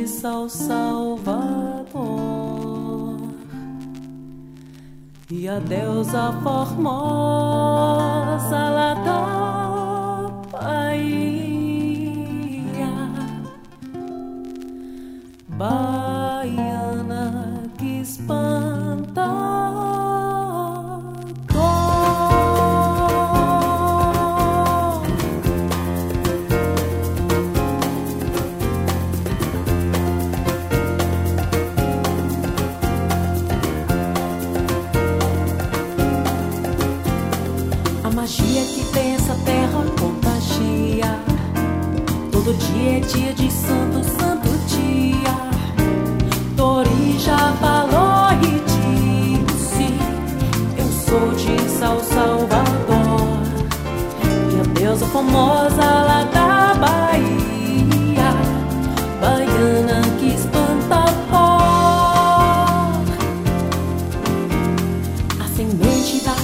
de São Salvador. E a deusa formosa lá da Bahia, baiana que espanta. A magia que tem essa terra contagia. Todo dia é dia de santo, santo dia. Tori já falou e disse: eu sou de São Salvador. E a deusa famosa lá da Bahia, baiana que espanta a semente da